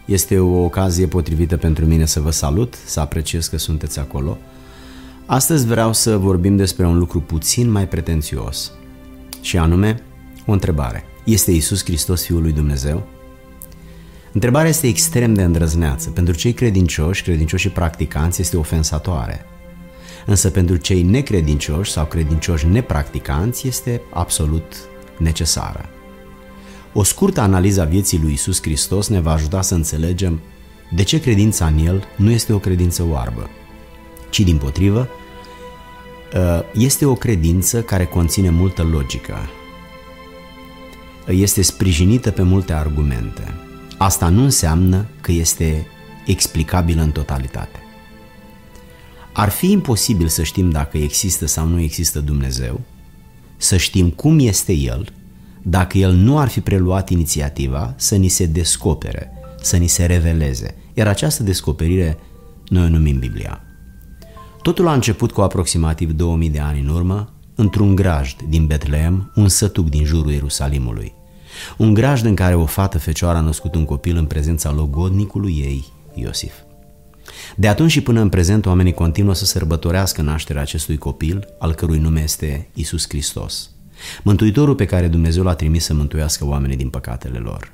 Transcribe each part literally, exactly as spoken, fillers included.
Este o ocazie potrivită pentru mine să vă salut, să apreciez că sunteți acolo. Astăzi vreau să vorbim despre un lucru puțin mai pretențios, și anume o întrebare. Este Iisus Hristos Fiul lui Dumnezeu? Întrebarea este extrem de îndrăzneață. Pentru cei credincioși, credincioși și practicanți este ofensatoare. Însă pentru cei necredincioși sau credincioși nepracticanți este absolut necesară. O scurtă analiză a vieții lui Iisus Hristos ne va ajuta să înțelegem de ce credința în El nu este o credință oarbă, ci dimpotrivă este o credință care conține multă logică. Este sprijinită pe multe argumente. Asta nu înseamnă că este explicabilă în totalitate. Ar fi imposibil să știm dacă există sau nu există Dumnezeu, să știm cum este El, dacă El nu ar fi preluat inițiativa să ni se descopere, să ni se reveleze. Iar această descoperire noi o numim Biblia. Totul a început cu aproximativ două mii de ani în urmă, într-un grajd din Betlehem, un sătuc din jurul Ierusalimului. Un grajd în care o fată fecioară a născut un copil în prezența logodnicului ei, Iosif. De atunci și până în prezent, oamenii continuă să sărbătorească nașterea acestui copil, al cărui nume este Iisus Hristos, Mântuitorul pe care Dumnezeu l-a trimis să mântuiască oamenii din păcatele lor.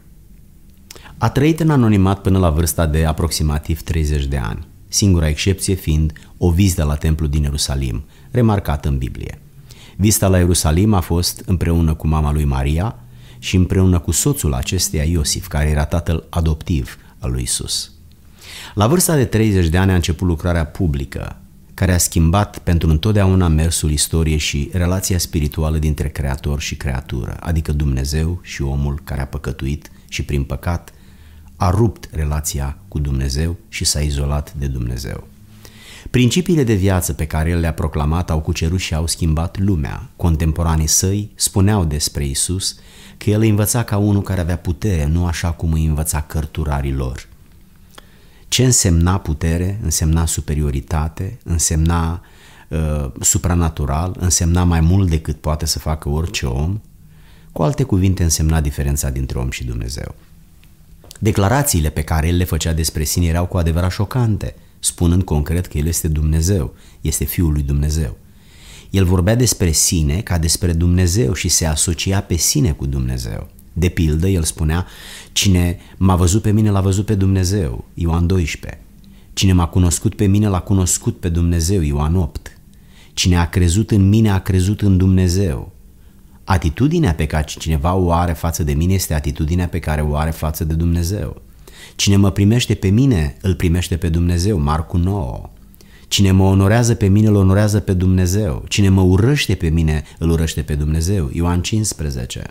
A trăit în anonimat până la vârsta de aproximativ treizeci de ani, singura excepție fiind o vizită la templul din Ierusalim, remarcată în Biblie. Vizita la Ierusalim a fost împreună cu mama lui Maria și împreună cu soțul acesteia, Iosif, care era tatăl adoptiv al lui Iisus. La vârsta de treizeci de ani a început lucrarea publică, care a schimbat pentru întotdeauna mersul istoriei și relația spirituală dintre creator și creatură, adică Dumnezeu și omul care a păcătuit și prin păcat a rupt relația cu Dumnezeu și s-a izolat de Dumnezeu. Principiile de viață pe care El le-a proclamat au cucerut și au schimbat lumea. Contemporanii săi spuneau despre Iisus că El îi învăța ca unul care avea putere, nu așa cum îi învăța cărturarii lor. Ce însemna putere? Însemna superioritate, însemna uh, supranatural, însemna mai mult decât poate să facă orice om. Cu alte cuvinte, însemna diferența dintre om și Dumnezeu. Declarațiile pe care El le făcea despre sine erau cu adevărat șocante, spunând concret că El este Dumnezeu, este Fiul lui Dumnezeu. El vorbea despre sine ca despre Dumnezeu și se asocia pe sine cu Dumnezeu. De pildă, El spunea: cine m-a văzut pe mine, l-a văzut pe Dumnezeu, Ioan doisprezece. Cine m-a cunoscut pe mine, l-a cunoscut pe Dumnezeu, Ioan opt. Cine a crezut în mine, a crezut în Dumnezeu. Atitudinea pe care cineva o are față de mine este atitudinea pe care o are față de Dumnezeu. Cine mă primește pe mine, îl primește pe Dumnezeu, Marcu nouă. Cine mă onorează pe mine, îl onorează pe Dumnezeu. Cine mă urăște pe mine, îl urăște pe Dumnezeu, Ioan cincisprezece.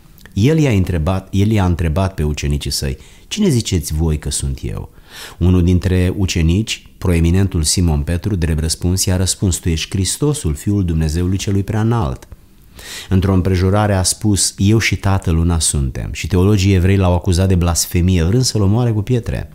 El i-a întrebat, el i-a întrebat pe ucenicii săi: cine ziceți voi că sunt eu? Unul dintre ucenici, proeminentul Simon Petru, drept răspuns, i-a răspuns: tu ești Hristosul, Fiul Dumnezeului celui preanalt. Într-o împrejurare a spus: eu și Tatăl una suntem. Și teologii evrei l-au acuzat de blasfemie, vrând să-l omoare cu pietre.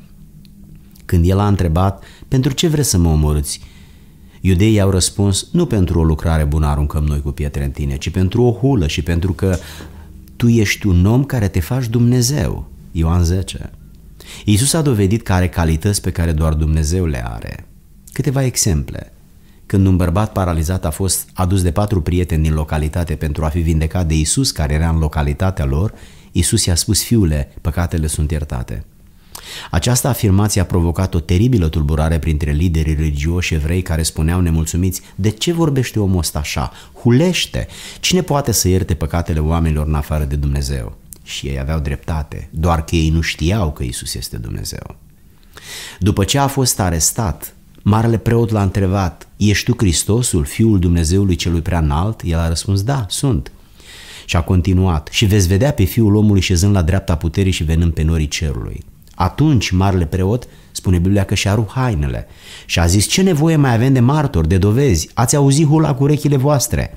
Când el a întrebat: pentru ce vreți să mă omorâți? Iudeii i-au răspuns: nu pentru o lucrare bună aruncăm noi cu pietre în tine, ci pentru o hulă și pentru că tu ești un om care te faci Dumnezeu, Ioan zece. Iisus a dovedit că are calități pe care doar Dumnezeu le are. Câteva exemple. Când un bărbat paralizat a fost adus de patru prieteni din localitate pentru a fi vindecat de Iisus, care era în localitatea lor, Iisus i-a spus: fiule, păcatele sunt iertate. Această afirmație a provocat o teribilă tulburare printre liderii religioși evrei care spuneau nemulțumiți: de ce vorbește omul ăsta așa? Hulește! Cine poate să ierte păcatele oamenilor în afară de Dumnezeu? Și ei aveau dreptate, doar că ei nu știau că Iisus este Dumnezeu. După ce a fost arestat, marele preot l-a întrebat: ești tu Hristosul, Fiul Dumnezeului celui preanalt? El a răspuns: da, sunt. Și a continuat: și veți vedea pe Fiul omului șezând la dreapta puterii și venând pe norii cerului. Atunci marele preot, spune Biblia, că și-a rupt hainele și a zis: ce nevoie mai avem de martori, de dovezi? Ați auzit hula cu urechile voastre.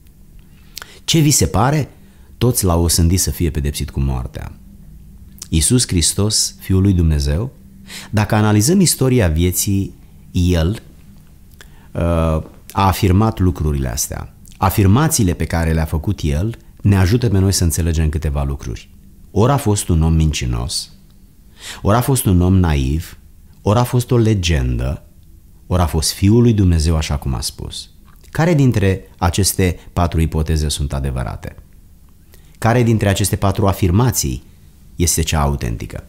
Ce vi se pare? Toți l-au osândit să fie pedepsit cu moartea. Iisus Hristos, Fiul lui Dumnezeu, dacă analizăm istoria vieții, El uh, a afirmat lucrurile astea. Afirmațiile pe care le-a făcut El ne ajută pe noi să înțelegem câteva lucruri. Ori a fost un om mincinos, ori a fost un om naiv, ori a fost o legendă, ori a fost Fiul lui Dumnezeu așa cum a spus. Care dintre aceste patru ipoteze sunt adevărate? Care dintre aceste patru afirmații este cea autentică?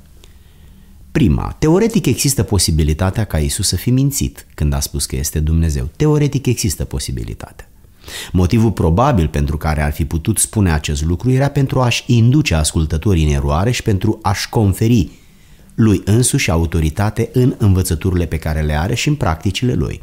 Prima, teoretic există posibilitatea ca Iisus să fi mințit când a spus că este Dumnezeu. Teoretic există posibilitatea. Motivul probabil pentru care ar fi putut spune acest lucru era pentru a-și induce ascultătorii în eroare și pentru a-și conferi lui însuși autoritate în învățăturile pe care le are și în practicile lui.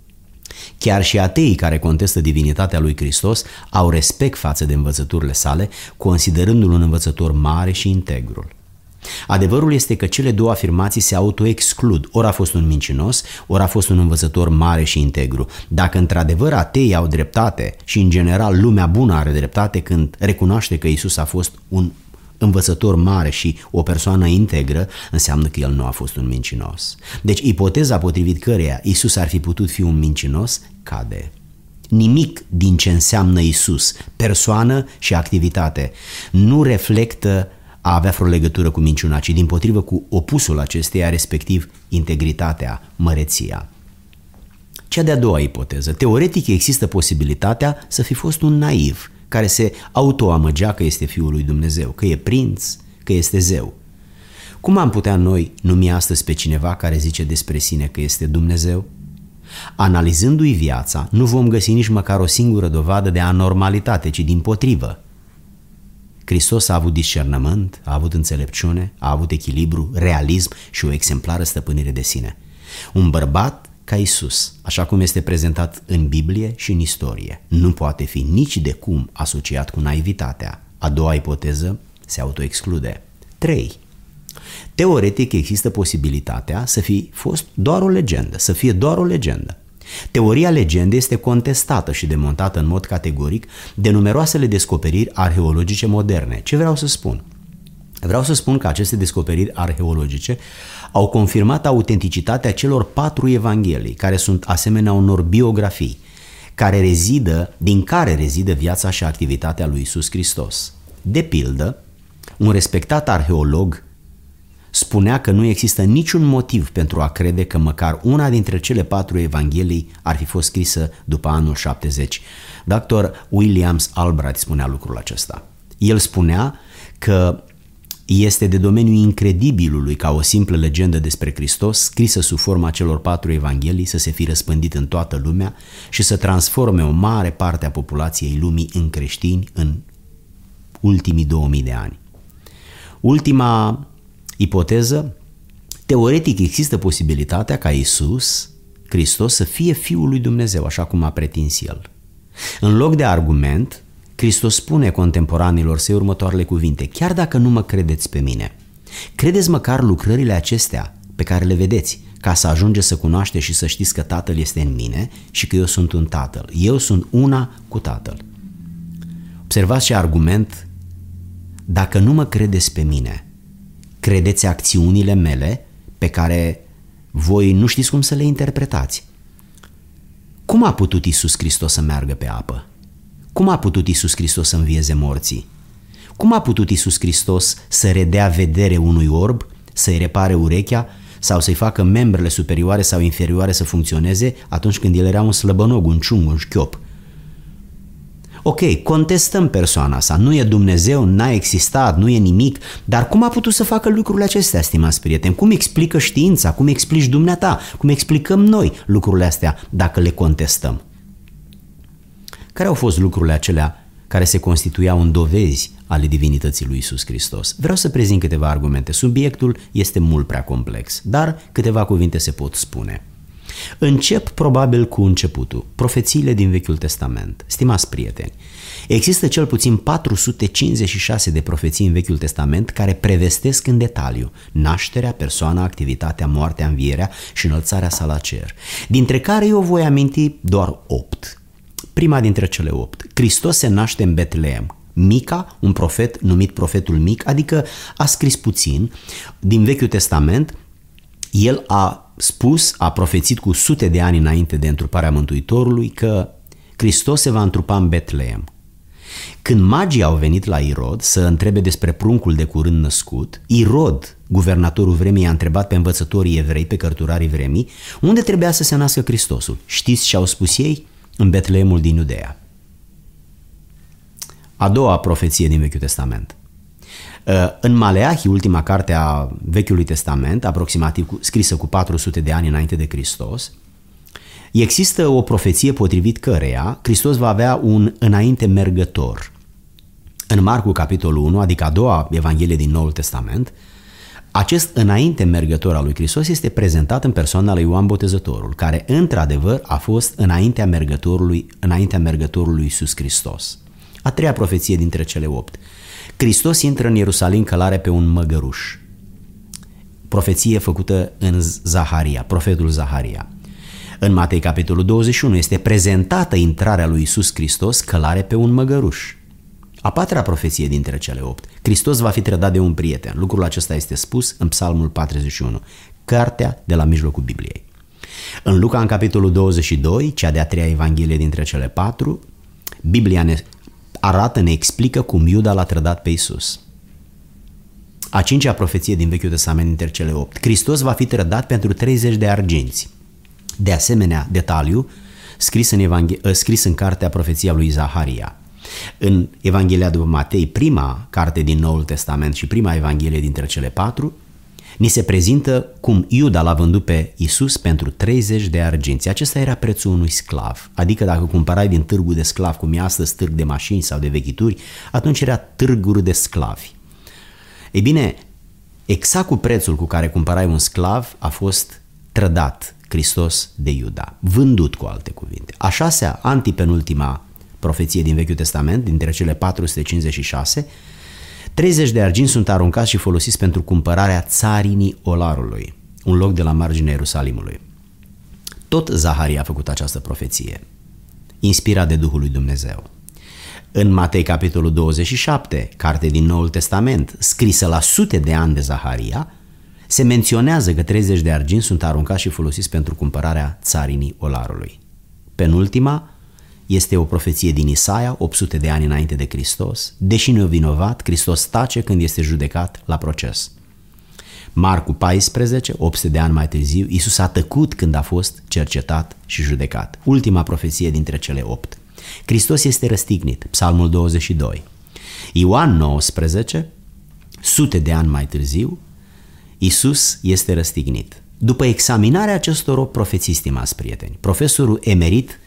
Chiar și ateii care contestă divinitatea lui Hristos au respect față de învățăturile sale, considerându-l un învățător mare și integrul. Adevărul este că cele două afirmații se autoexclud, ori a fost un mincinos, ori a fost un învățător mare și integru. Dacă într-adevăr ateii au dreptate și în general lumea bună are dreptate când recunoaște că Iisus a fost un învățător mare și o persoană integră, înseamnă că el nu a fost un mincinos. Deci ipoteza potrivit căreia Iisus ar fi putut fi un mincinos cade. Nimic din ce înseamnă Iisus, persoană și activitate, nu reflectă a avea vreo legătură cu minciuna, ci dimpotrivă cu opusul acesteia, respectiv integritatea, măreția. Cea de-a doua ipoteză. Teoretic există posibilitatea să fi fost un naiv care se autoamăgea că este Fiul lui Dumnezeu, că e prinț, că este zeu. Cum am putea noi numi astăzi pe cineva care zice despre sine că este Dumnezeu? Analizându-i viața, nu vom găsi nici măcar o singură dovadă de anormalitate, ci dimpotrivă. Hristos a avut discernământ, a avut înțelepciune, a avut echilibru, realism și o exemplară stăpânire de sine. Un bărbat ca Iisus, așa cum este prezentat în Biblie și în istorie, nu poate fi nici de cum asociat cu naivitatea. A doua ipoteză se autoexclude. trei. Teoretic există posibilitatea să fi fost doar o legendă, să fie doar o legendă. Teoria legendei este contestată și demontată în mod categoric de numeroasele descoperiri arheologice moderne. Ce vreau să spun? Vreau să spun că aceste descoperiri arheologice au confirmat autenticitatea celor patru evanghelii, care sunt asemenea unor biografii, care rezidă, din care rezidă viața și activitatea lui Iisus Hristos. De pildă, un respectat arheolog spunea că nu există niciun motiv pentru a crede că măcar una dintre cele patru evanghelii ar fi fost scrisă după anul șaptezeci. doctor Williams Albright spunea lucrul acesta. El spunea că este de domeniul incredibilului ca o simplă legendă despre Hristos, scrisă sub forma celor patru evanghelii, să se fi răspândit în toată lumea și să transforme o mare parte a populației lumii în creștini în ultimii două mii de ani. Ultima ipoteză, teoretic există posibilitatea ca Iisus Hristos să fie Fiul lui Dumnezeu, așa cum a pretins El. În loc de argument, Hristos spune contemporanilor săi următoarele cuvinte: chiar dacă nu mă credeți pe mine, credeți măcar lucrările acestea pe care le vedeți, ca să ajungeți să cunoașteți și să știți că Tatăl este în mine și că eu sunt un Tatăl. Eu sunt una cu Tatăl. Observați ce argument: dacă nu mă credeți pe mine, credeți acțiunile mele pe care voi nu știți cum să le interpretați. Cum a putut Iisus Hristos să meargă pe apă? Cum a putut Iisus Hristos să învieze morții? Cum a putut Iisus Hristos să redea vedere unui orb, să-i repare urechea sau să-i facă membrele superioare sau inferioare să funcționeze atunci când el era un slăbănog, un ciung, un șchiop? Ok, contestăm persoana sa, nu e Dumnezeu, n-a existat, nu e nimic, dar cum a putut să facă lucrurile acestea, stimați prieteni? Cum explică știința? Cum explici dumneata? Cum explicăm noi lucrurile astea dacă le contestăm? Care au fost lucrurile acelea care se constituiau în dovezi ale divinității lui Iisus Hristos? Vreau să prezint câteva argumente. Subiectul este mult prea complex, dar câteva cuvinte se pot spune. Încep probabil cu începutul, profețiile din Vechiul Testament. Stimați prieteni, există cel puțin patru sute cincizeci și șase de profeții în Vechiul Testament care prevestesc în detaliu nașterea, persoana, activitatea, moartea, învierea și înălțarea sa la cer, dintre care eu voi aminti doar opt. Prima dintre cele opt, Hristos se naște în Betleem. Mica, un profet numit profetul mic, adică a scris puțin din Vechiul Testament. El a spus, a profețit cu sute de ani înainte de întruparea Mântuitorului că Hristos se va întrupa în Betleem. Când magii au venit la Irod să întrebe despre pruncul de curând născut, Irod guvernatorul vremii i-a întrebat pe învățătorii evrei, pe cărturarii vremii, unde trebuia să se nască Hristosul. Știți ce au spus ei? În Betleemul din Iudeea. A doua profeție din Vechiul Testament. În Maleahi, ultima carte a Vechiului Testament, aproximativ scrisă cu patru sute de ani înainte de Hristos, există o profeție potrivit căreia Hristos va avea un înainte mergător. În Marcu, capitolul unu, adică a doua Evanghelie din Noul Testament, acest înainte mergător al lui Hristos este prezentat în persoana lui Ioan Botezătorul, care într-adevăr a fost înaintea mergătorului, înaintea mergătorului Iisus Hristos. A treia profeție dintre cele opt. Hristos intră în Ierusalim călare pe un măgăruș. Profeție făcută în Zaharia, profetul Zaharia. În Matei, capitolul douăzeci și unu, este prezentată intrarea lui Iisus Hristos călare pe un măgăruș. A patra profeție dintre cele opt. Hristos va fi trădat de un prieten. Lucrul acesta este spus în Psalmul patruzeci și unu, cartea de la mijlocul Bibliei. În Luca, în capitolul douăzeci și doi, cea de-a treia Evanghelie dintre cele patru, Biblia ne arată, ne explică cum Iuda l-a trădat pe Iisus. A cincea profeție din Vechiul Testament dintre cele opt. Hristos va fi trădat pentru treizeci de arginți. De asemenea, detaliu scris în, Evanghe- scris în cartea profeția lui Zaharia. În Evanghelia după Matei, prima carte din Noul Testament și prima Evanghelie dintre cele patru, ni se prezintă cum Iuda l-a vândut pe Iisus pentru treizeci de arginți. Acesta era prețul unui sclav, adică dacă cumpărai din târgul de sclav, cum e astăzi târg de mașini sau de vechituri, atunci era târguri de sclavi. Ei bine, exact cu prețul cu care cumpărai un sclav a fost trădat Hristos de Iuda, vândut cu alte cuvinte. A șasea, antipenultima profeție din Vechiul Testament, dintre cele patru sute cincizeci și șase, treizeci de arginți sunt aruncați și folosiți pentru cumpărarea țarinii olarului, un loc de la marginea Ierusalimului. Tot Zaharia a făcut această profeție, inspirat de Duhul lui Dumnezeu. În Matei, capitolul douăzeci și șapte, carte din Noul Testament, scrisă la sute de ani de Zaharia, se menționează că treizeci de arginți sunt aruncați și folosiți pentru cumpărarea țarinii olarului. Penultima este o profeție din Isaia, opt sute de ani înainte de Hristos. Deși nu e vinovat, Hristos tace când este judecat la proces. Marcu paisprezece, opt sute de ani mai târziu, Iisus a tăcut când a fost cercetat și judecat. Ultima profeție dintre cele opt. Hristos este răstignit, Psalmul douăzeci și doi. Ioan nouăsprezece, sute de ani mai târziu, Iisus este răstignit. După examinarea acestor opt profeții, stimați prieteni, profesorul emerit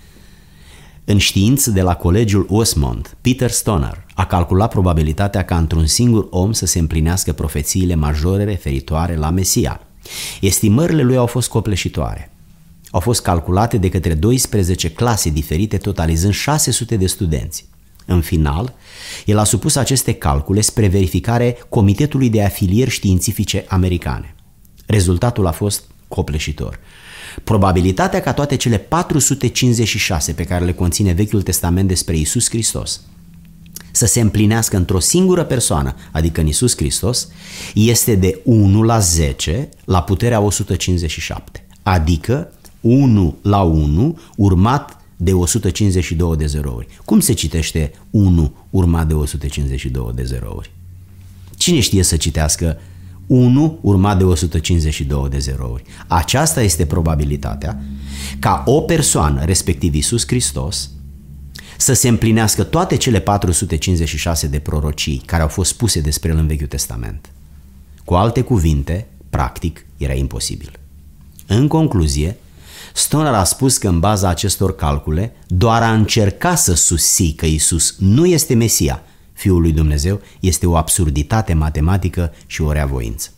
în știință de la Colegiul Westmont, Peter Stoner, a calculat probabilitatea ca într-un singur om să se împlinească profețiile majore referitoare la Mesia. Estimările lui au fost copleșitoare. Au fost calculate de către douăsprezece clase diferite, totalizând șase sute de studenți. În final, el a supus aceste calcule spre verificare Comitetului de Afilieri Științifice Americane. Rezultatul a fost copleșitor. Probabilitatea ca toate cele patru sute cincizeci și șase pe care le conține Vechiul Testament despre Iisus Hristos să se împlinească într-o singură persoană, adică în Iisus Hristos, este de unu la zece la puterea o sută cincizeci și șapte, adică unu la unu urmat de o sută cincizeci și doi de zerouri. Cum se citește unu urmat de o sută cincizeci și doi de zerouri? Cine știe să citească unu urmat de o sută cincizeci și doi de zerouri? Aceasta este probabilitatea ca o persoană, respectiv Iisus Hristos, să se împlinească toate cele patru sute cincizeci și șase de prorocii care au fost spuse despre el în Vechiul Testament. Cu alte cuvinte, practic, era imposibil. În concluzie, Stoner a spus că în baza acestor calcule, doar a încerca să susții că Iisus nu este Mesia, Fiul lui Dumnezeu, este o absurditate matematică și o reavoință.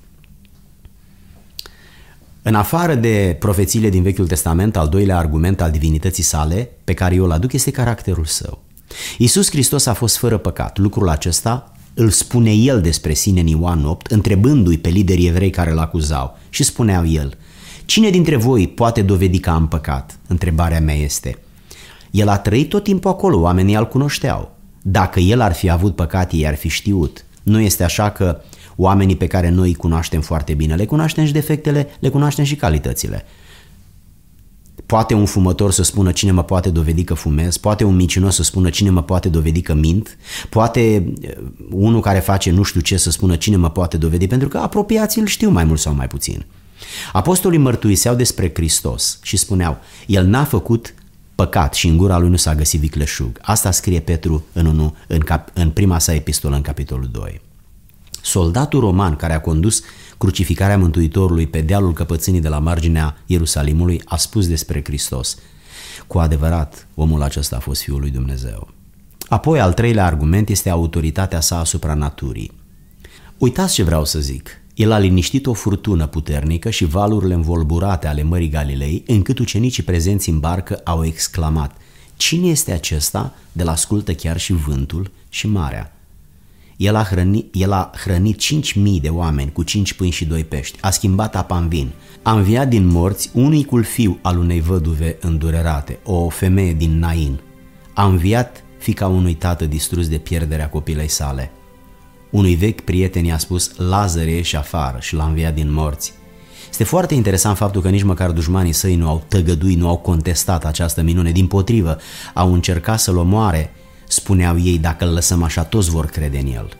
În afară de profețiile din Vechiul Testament, al doilea argument al divinității sale, pe care eu îl aduc, este caracterul său. Iisus Hristos a fost fără păcat. Lucrul acesta îl spune el despre sine în Ioan opt, întrebându-i pe liderii evrei care îl acuzau. Și spunea el: cine dintre voi poate dovedi că am păcat? Întrebarea mea este: el a trăit tot timpul acolo, oamenii îl cunoșteau. Dacă el ar fi avut păcat, ei ar fi știut. Nu este așa că oamenii pe care noi îi cunoaștem foarte bine, le cunoaștem și defectele, le cunoaștem și calitățile. Poate un fumător să spună cine mă poate dovedi că fumez, poate un mincinos să spună cine mă poate dovedi că mint, poate unul care face nu știu ce să spună cine mă poate dovedi, pentru că apropiații îl știu mai mult sau mai puțin. Apostolii mărturiseau despre Hristos și spuneau, El n-a făcut păcat și în gura lui nu s-a găsit vicleșug. Asta scrie Petru în, unu, în, cap, în prima sa epistolă, în capitolul doi. Soldatul roman care a condus crucificarea Mântuitorului pe dealul căpățânii de la marginea Ierusalimului a spus despre Hristos, cu adevărat, omul acesta a fost Fiul lui Dumnezeu. Apoi, al treilea argument este autoritatea sa asupra naturii. Uitați ce vreau să zic. El a liniștit o furtună puternică și valurile învolburate ale Mării Galilei, încât ucenicii prezenți în barcă au exclamat, cine este acesta de-l ascultă chiar și vântul și marea? El a hrănit, el a hrănit cinci mii de oameni cu cinci pâini și doi pești, a schimbat apa în vin, a înviat din morți unicul fiu al unei văduve îndurerate, o femeie din Nain, a înviat fiica unui tată distrus de pierderea copilei sale. Unui vechi prieten i-a spus, Lazar ieși afară și l-a înviat din morți. Este foarte interesant faptul că nici măcar dușmanii săi nu au tăgăduit, nu au contestat această minune, dimpotrivă, au încercat să-l omoare. Spuneau ei, dacă îl lăsăm așa, toți vor crede în el.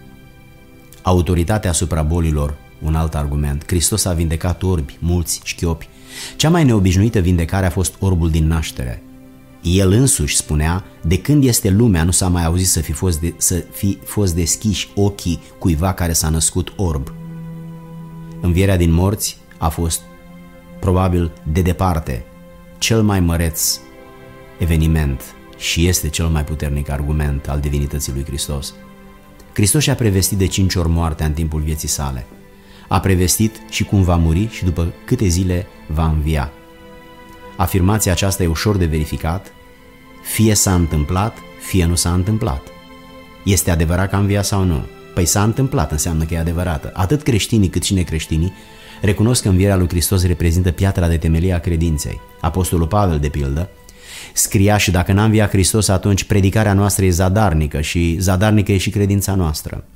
Autoritatea asupra bolilor, un alt argument. Hristos a vindecat orbi, mulți, șchiopi. Cea mai neobișnuită vindecare a fost orbul din naștere. El însuși spunea, de când este lumea nu s-a mai auzit să fi fost, de, să fi fost deschiși ochii cuiva care s-a născut orb. Învierea din morți a fost, probabil, de departe, cel mai măreț eveniment și este cel mai puternic argument al divinității lui Hristos. Hristos și-a prevestit de cinci ori moartea în timpul vieții sale. A prevestit și cum va muri și după câte zile va învia. Afirmația aceasta e ușor de verificat, fie s-a întâmplat, fie nu s-a întâmplat. Este adevărat că a înviat sau nu? Păi s-a întâmplat, înseamnă că e adevărată. Atât creștinii cât și necreștinii recunosc că învierea lui Hristos reprezintă piatra de temelie a credinței. Apostolul Pavel, de pildă, scria și dacă n-a înviat Hristos, atunci predicarea noastră e zadarnică și zadarnică e și credința noastră.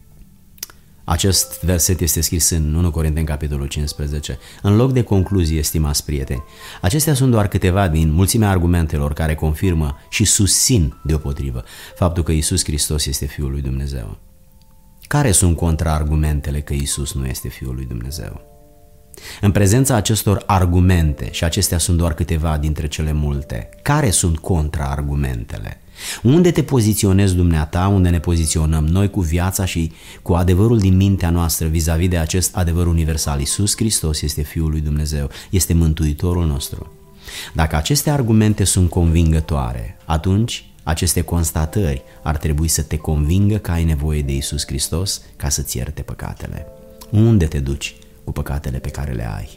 Acest verset este scris în unu Corinteni, capitolul cincisprezece. În loc de concluzie, stimați prieteni, acestea sunt doar câteva din mulțimea argumentelor care confirmă și susțin deopotrivă faptul că Iisus Hristos este Fiul lui Dumnezeu. Care sunt contraargumentele că Iisus nu este Fiul lui Dumnezeu? În prezența acestor argumente, și acestea sunt doar câteva dintre cele multe, care sunt contraargumentele? Unde te poziționezi dumneata, unde ne poziționăm noi cu viața și cu adevărul din mintea noastră vis-a-vis de acest adevăr universal? Iisus Hristos este Fiul lui Dumnezeu, este Mântuitorul nostru. Dacă aceste argumente sunt convingătoare, atunci aceste constatări ar trebui să te convingă că ai nevoie de Iisus Hristos ca să-ți ierte păcatele. Unde te duci cu păcatele pe care le ai?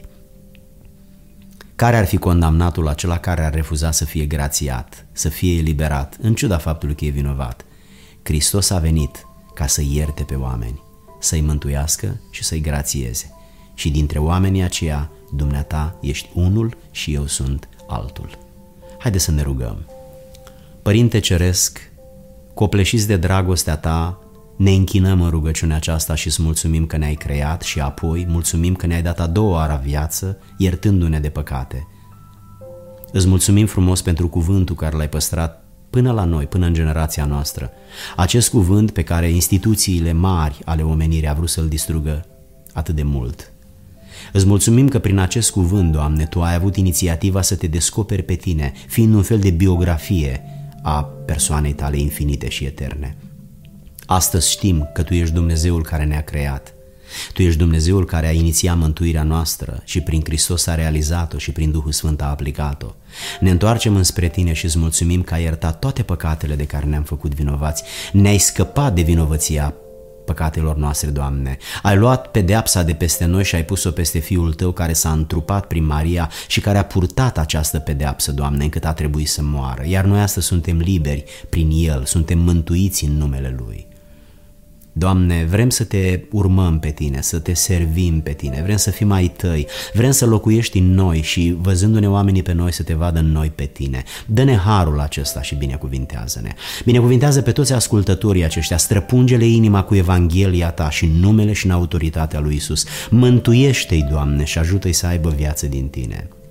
Care ar fi condamnatul acela care ar refuza să fie grațiat, să fie eliberat, în ciuda faptului că e vinovat? Hristos a venit ca să ierte pe oameni, să-i mântuiască și să-i grațieze. Și dintre oamenii aceia, dumneata ești unul și eu sunt altul. Haideți să ne rugăm. Părinte Ceresc, copleșiți de dragostea ta, ne închinăm în rugăciunea aceasta și îți mulțumim că ne-ai creat și apoi mulțumim că ne-ai dat a doua oară viață, iertându-ne de păcate. Îți mulțumim frumos pentru cuvântul care l-ai păstrat până la noi, până în generația noastră. Acest cuvânt pe care instituțiile mari ale omenirii au vrut să-l distrugă atât de mult. Îți mulțumim că prin acest cuvânt, Doamne, Tu ai avut inițiativa să te descoperi pe Tine, fiind un fel de biografie a persoanei Tale infinite și eterne. Astăzi știm că Tu ești Dumnezeul care ne-a creat. Tu ești Dumnezeul care a inițiat mântuirea noastră și prin Hristos a realizat-o și prin Duhul Sfânt a aplicat-o. Ne întoarcem înspre Tine și îți mulțumim că ai iertat toate păcatele de care ne-am făcut vinovați. Ne-ai scăpat de vinovăția păcatelor noastre, Doamne. Ai luat pedeapsa de peste noi și ai pus-o peste Fiul Tău care s-a întrupat prin Maria și care a purtat această pedeapsă, Doamne, încât a trebuit să moară. Iar noi astăzi suntem liberi prin El, suntem mântuiți în numele Lui. Doamne, vrem să te urmăm pe Tine, să te servim pe Tine, vrem să fim ai Tăi, vrem să locuiești în noi și văzându-ne oamenii pe noi să te vadă în noi pe Tine. Dă-ne harul acesta și binecuvintează-ne. Binecuvintează pe toți ascultătorii aceștia, străpunge-le inima cu Evanghelia Ta și în numele și în autoritatea lui Iisus. Mântuiește-i, Doamne, și ajută-i să aibă viață din Tine.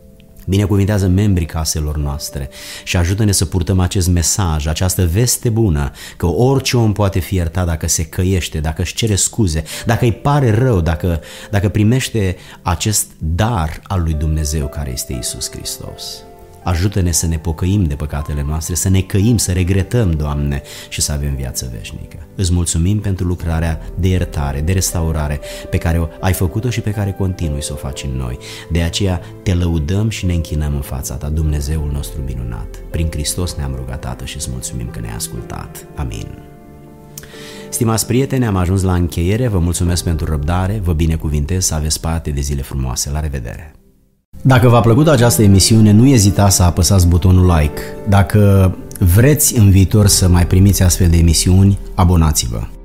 Binecuvintează membrii caselor noastre și ajută-ne să purtăm acest mesaj, această veste bună, că orice om poate fi iertat dacă se căiește, dacă își cere scuze, dacă îi pare rău, dacă, dacă primește acest dar al lui Dumnezeu care este Iisus Hristos. Ajută-ne să ne pocăim de păcatele noastre, să ne căim, să regretăm, Doamne, și să avem viață veșnică. Îți mulțumim pentru lucrarea de iertare, de restaurare pe care ai făcut-o și pe care continui să o faci în noi. De aceea te lăudăm și ne închinăm în fața ta, Dumnezeul nostru minunat. Prin Hristos ne-am rugat, Tată, și îți mulțumim că ne-ai ascultat. Amin. Stimați prieteni, am ajuns la încheiere, vă mulțumesc pentru răbdare, vă binecuvintez să aveți parte de zile frumoase. La revedere! Dacă v-a plăcut această emisiune, nu ezitați să apăsați butonul like. Dacă vreți în viitor să mai primiți astfel de emisiuni, abonați-vă.